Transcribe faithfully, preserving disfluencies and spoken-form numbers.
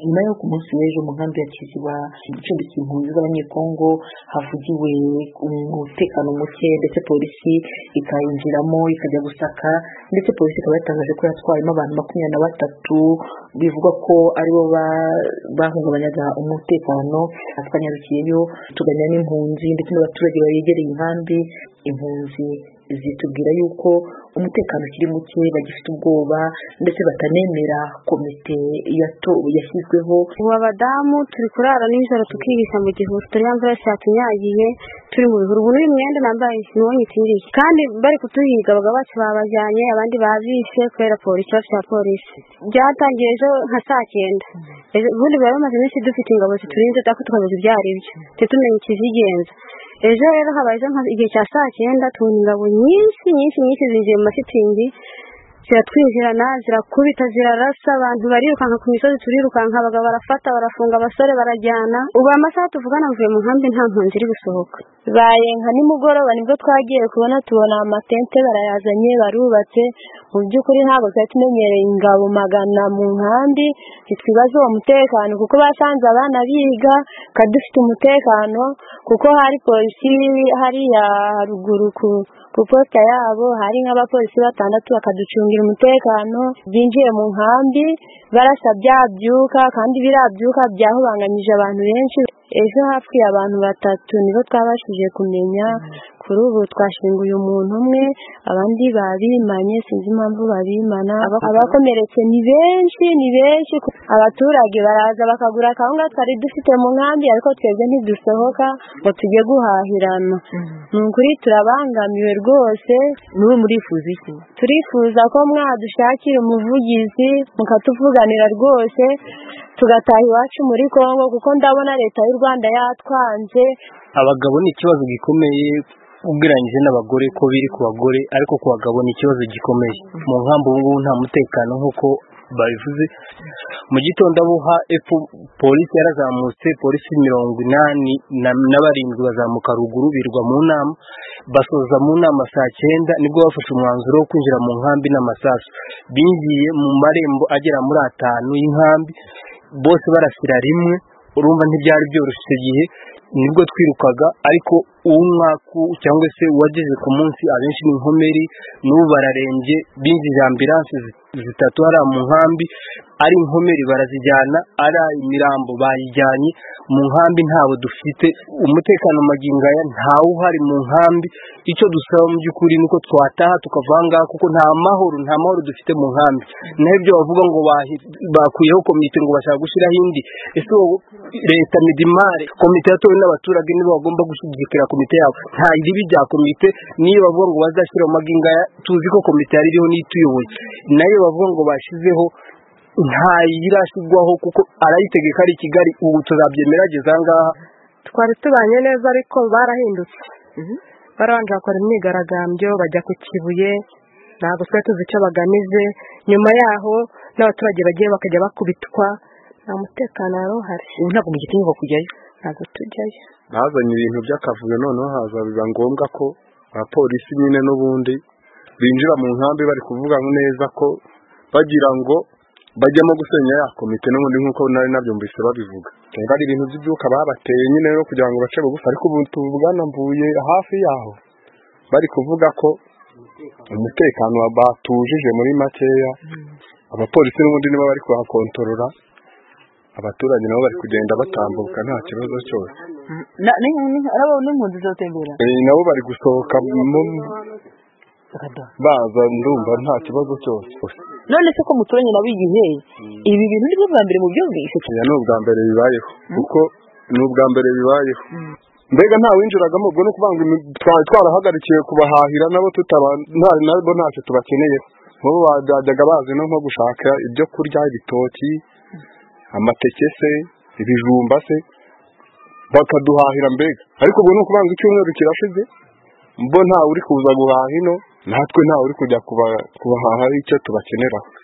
nyuma yo ku munsi w'ejo mu nkambi ya Kiziba icumbitse impunzi z'abanyekongo havugiwe umutekano muke ndetse polisi ikayinjiramo ikajya gusaka ndetse polisi ikaba yatangaje ko yatwayemo abantu makumyabiri na batatu bivugwa ko aribo bahungabanyaga umutekano. Twanyarukiyeyo tuganira n'impunzi ndetse n'abaturage bayegereye inkambi. Impunzi zitubwira yuko umutekano ukiri muke, bagifite ubwoba ndetse batanemera komite yashyizweho. Ubu abadamu turi kurara nijoro tukihisha mu gihuru, turi imvura yatunyagiye turi mu bihuru. Ubu n'imyenda nambaye nibonye ikindi kandi bari kutuhiga abagabo bacu babajyanye, abandi babishe kubera polisi ya polisi. Byatangiye ejo nka saa cyenda. Ubundi bari bamaze iminsi dufite ingabo ziturinze ariko tukabuze ibyo ari byo ntitumenye ikizigenza. Ejo rero habaye igihe cya saa cyenda tubona ingabo nyinshi nyinshi nyinshi zinjiye mu mashitingi ziratwinjirana zirakubita zirarasa, abantu barirukanka ku misozi turirukanka, abagabo barafata barafunga, abasore barajyana. Ubu amasaha tuvugana mvuye mu nkambi nta mpunzi iri gusohoka. Baye nka nimugoroba nibwo twagiye kubona tubona amatente barayazanye barubatse. Mu by'ukuri ntabwo twari tumenyereye ingabo magana mu nkambi, ntitwibaze uwo mutekano kuko basanze abana biga kandi dufite umutekano kuko hari polisi hariya haruguru ku posita yabo hari nk'abapolisi batandatu bakaducungira umutekano. Byinjiye mu nkambi barasa byabyuka kandi birabyuka byahubanganyije abantu benshi. Ejo hafi abantu batatu nibo twabashije kumenya. Kuri ubu twashinguye umuntu umwe, abandi babimanye sinzi impamvu babimana. Abakomeretse ni benshi ni benshi. Abaturage baraza bakagura akawunga twari dufite mu nkambi ariko twebwe ntidusohoka ngo tujye guhahirana. Ni ukuri turabangamiwe rwose. Niwe murifuza iki? Turifuza ko mwadushakira umuvugizi mukatuvuganira rwose tugataha iwacu muri Kongo kuko ndabona leta y'u Rwanda yatwanze. Abagabo ni ikibazo gikomeye ugereranyije n'abagore ko biri ku bagore, ariko ku bagabo ni ikibazo gikomeye. Mu nkambi ubu ngubu nta mutekano nk'uko babivuze. Mu gitondo abuha epfo polisi yarazamutse, polisi mirongo inani na barindwi bazamuka ruguru birwa mu nama, basoza mu nama saa cyenda nibwo bafashe umwanzuro wo kwinjira mu nkambi n'amasasu. Bingiye mu marembo agera muri atanu y'inkambi, bose barasira rimwe. Urumva ntibyari byoroshye icyo gihe, nibwo twirukaga. Ariko umwaku cyangwa se uwageze ku munsi abenshi ni inkomeri, n'ubu bararembye. Binjije ambilanse zitatu hariya mu nkambi, ari inkomeri barazijyana, ari imirambo bayijyanye mu nkambi. Ntabo dufite umutekano magingo aya, ntawe uhari mu nkambi. Icyo dusaba mu by'ukuri nuko twataha tukavanga kuko nta mahoro nta mahoro dufite mu nkambi. Naho ibyo bavuga ngo bakuyeho komite ngo bashaka gushyiraho indi, ese leta midimare komite yatowe n'abaturage nibo bagomba gushyigikira komite yabo. Nta iribi rya komite niyo bavuga ngo bazashyira mu magingo aya, tuzi ko komite yari iriho n'ituyoboye, nayo bavuga ngo bashizeho nta yirashigwaho kuko arayitegeka ari Kigali. Ubu tuzabyemera ageze ahangaha. Twari tubanye neza ariko barahindutse. Barabanje bakora imyigaragambyo bajya ku Kibuye, ntabwo twari tuzi icyo bagamije. Nyuma yaho n'abaturage bagiye bakajya bakubitwa, nta mutekano wari uhari. Ubu ntabwo mugitinyuka kujyayo? Ntabwo tujyayo. Bazanye ibintu by'akavuyo, noneho haza biba ngombwa ko abapolisi nyine n'ubundi binjira mu nkambi bari kuvuga neza ko bagira ngo bajyamo gusenya ya komite n'ubundi nk'uko nari nabyumvise babivuga. Ari ibintu by'ibyuka babateye nyine no kugira ngo bace bugufi, ariko ubu tuvugana mvuye hafi yaho bari kuvuga ko umutekano batujije muri makeya. Abapolisi n'ubundi nibo bari kuhakontorora, abaturage nabo bari kugenda batambuka nta kibazo cyose. Arabo n'impunzi zotembera nabo bari gusohoka baza, ndumva nta kibazo cyose. None se ko muturanye nabo igihe ibi bintu ni bwo bwa mbere mu byumvise? Ni ubwa mbere bibayeho kuko ni ubwa mbere bibayeho. Mbega nta winjiragamo, ubwo no kuvanga twari twarahagarikiye kubahahira nabo nabo ntacyo tubakeneye. Bo bajyaga bazi no nko gushaka ibyo kurya, ibitoki, amateke se, ibijumba se, bakaduhahira mbega. Ariko ubwo no kuvanga icyumweru kirashize, mbo nta uri kuza guhaha ino, natwe nta uri kujya kubahaha icyo tubakenera.